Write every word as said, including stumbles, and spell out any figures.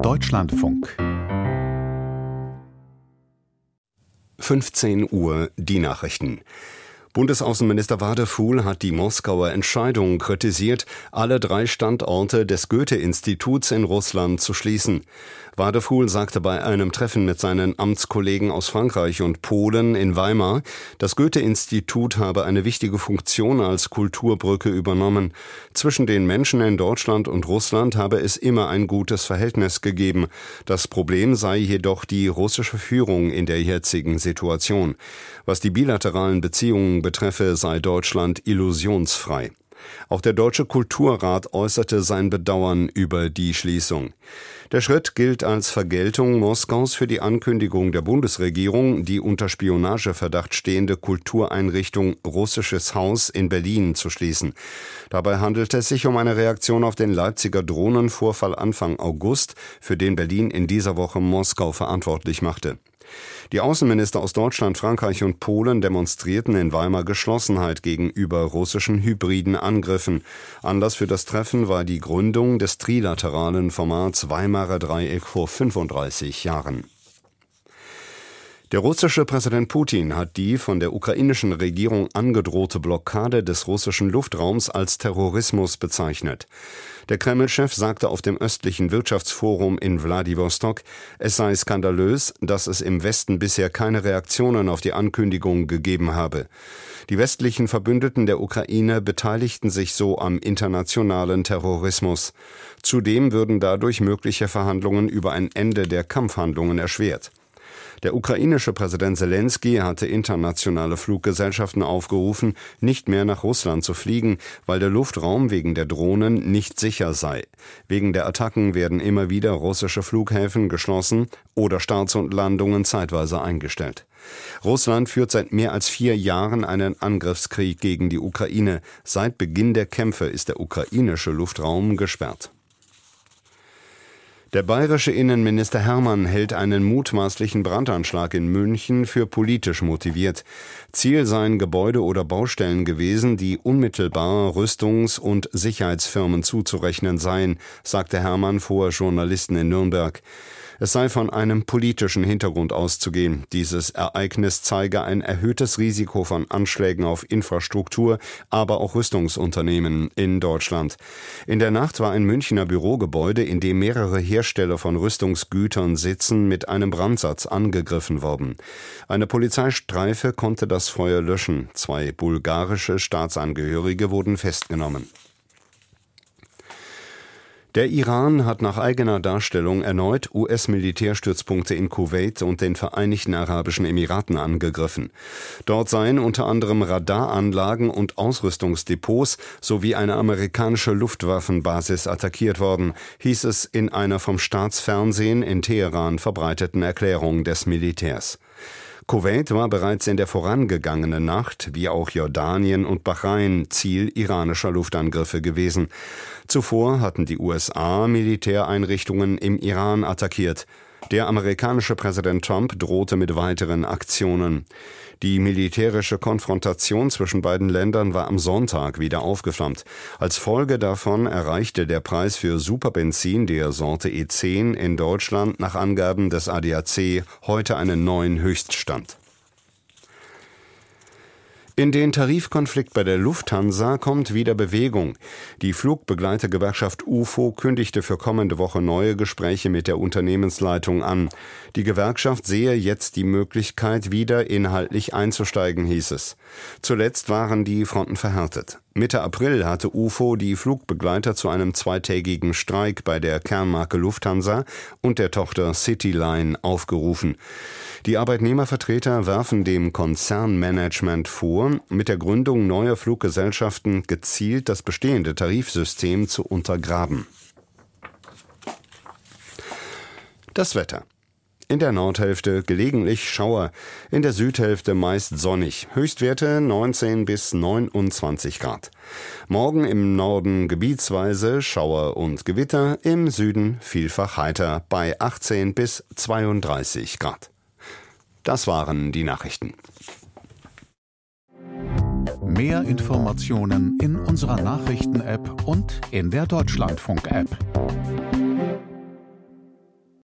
Deutschlandfunk. fünfzehn Uhr, die Nachrichten. Bundesaußenminister Wadefuhl hat die Moskauer Entscheidung kritisiert, alle drei Standorte des Goethe-Instituts in Russland zu schließen. Wadefuhl sagte bei einem Treffen mit seinen Amtskollegen aus Frankreich und Polen in Weimar, das Goethe-Institut habe eine wichtige Funktion als Kulturbrücke übernommen. Zwischen den Menschen in Deutschland und Russland habe es immer ein gutes Verhältnis gegeben. Das Problem sei jedoch die russische Führung in der jetzigen Situation. Was die bilateralen Beziehungen betreffe, sei Deutschland illusionsfrei. Auch der Deutsche Kulturrat äußerte sein Bedauern über die Schließung. Der Schritt gilt als Vergeltung Moskaus für die Ankündigung der Bundesregierung, die unter Spionageverdacht stehende Kultureinrichtung Russisches Haus in Berlin zu schließen. Dabei handelt es sich um eine Reaktion auf den Leipziger Drohnenvorfall Anfang August, für den Berlin in dieser Woche Moskau verantwortlich machte. Die Außenminister aus Deutschland, Frankreich und Polen demonstrierten in Weimar Geschlossenheit gegenüber russischen hybriden Angriffen. Anlass für das Treffen war die Gründung des trilateralen Formats Weimarer Dreieck vor fünfunddreißig Jahren. Der russische Präsident Putin hat die von der ukrainischen Regierung angedrohte Blockade des russischen Luftraums als Terrorismus bezeichnet. Der Kreml-Chef sagte auf dem östlichen Wirtschaftsforum in Wladiwostok, es sei skandalös, dass es im Westen bisher keine Reaktionen auf die Ankündigung gegeben habe. Die westlichen Verbündeten der Ukraine beteiligten sich so am internationalen Terrorismus. Zudem würden dadurch mögliche Verhandlungen über ein Ende der Kampfhandlungen erschwert. Der ukrainische Präsident Selenskyj hatte internationale Fluggesellschaften aufgerufen, nicht mehr nach Russland zu fliegen, weil der Luftraum wegen der Drohnen nicht sicher sei. Wegen der Attacken werden immer wieder russische Flughäfen geschlossen oder Starts und Landungen zeitweise eingestellt. Russland führt seit mehr als vier Jahren einen Angriffskrieg gegen die Ukraine. Seit Beginn der Kämpfe ist der ukrainische Luftraum gesperrt. Der bayerische Innenminister Hermann hält einen mutmaßlichen Brandanschlag in München für politisch motiviert. Ziel seien Gebäude oder Baustellen gewesen, die unmittelbar Rüstungs- und Sicherheitsfirmen zuzurechnen seien, sagte Hermann vor Journalisten in Nürnberg. Es sei von einem politischen Hintergrund auszugehen. Dieses Ereignis zeige ein erhöhtes Risiko von Anschlägen auf Infrastruktur, aber auch Rüstungsunternehmen in Deutschland. In der Nacht war ein Münchner Bürogebäude, in dem mehrere Hersteller von Rüstungsgütern sitzen, mit einem Brandsatz angegriffen worden. Eine Polizeistreife konnte das Feuer löschen. Zwei bulgarische Staatsangehörige wurden festgenommen. Der Iran hat nach eigener Darstellung erneut U S-Militärstützpunkte in Kuwait und den Vereinigten Arabischen Emiraten angegriffen. Dort seien unter anderem Radaranlagen und Ausrüstungsdepots sowie eine amerikanische Luftwaffenbasis attackiert worden, hieß es in einer vom Staatsfernsehen in Teheran verbreiteten Erklärung des Militärs. Kuwait war bereits in der vorangegangenen Nacht, wie auch Jordanien und Bahrain, Ziel iranischer Luftangriffe gewesen. Zuvor hatten die U S A Militäreinrichtungen im Iran attackiert. Der amerikanische Präsident Trump drohte mit weiteren Aktionen. Die militärische Konfrontation zwischen beiden Ländern war am Sonntag wieder aufgeflammt. Als Folge davon erreichte der Preis für Superbenzin der Sorte E zehn in Deutschland nach Angaben des A D A C heute einen neuen Höchststand. In den Tarifkonflikt bei der Lufthansa kommt wieder Bewegung. Die Flugbegleitergewerkschaft U F O kündigte für kommende Woche neue Gespräche mit der Unternehmensleitung an. Die Gewerkschaft sehe jetzt die Möglichkeit, wieder inhaltlich einzusteigen, hieß es. Zuletzt waren die Fronten verhärtet. Mitte April hatte U F O die Flugbegleiter zu einem zweitägigen Streik bei der Kernmarke Lufthansa und der Tochter Cityline aufgerufen. Die Arbeitnehmervertreter werfen dem Konzernmanagement vor, mit der Gründung neuer Fluggesellschaften gezielt das bestehende Tarifsystem zu untergraben. Das Wetter. In der Nordhälfte gelegentlich Schauer, in der Südhälfte meist sonnig. Höchstwerte neunzehn bis neunundzwanzig Grad. Morgen im Norden gebietsweise Schauer und Gewitter, im Süden vielfach heiter bei achtzehn bis zweiunddreißig Grad. Das waren die Nachrichten. Mehr Informationen in unserer Nachrichten-App und in der Deutschlandfunk-App.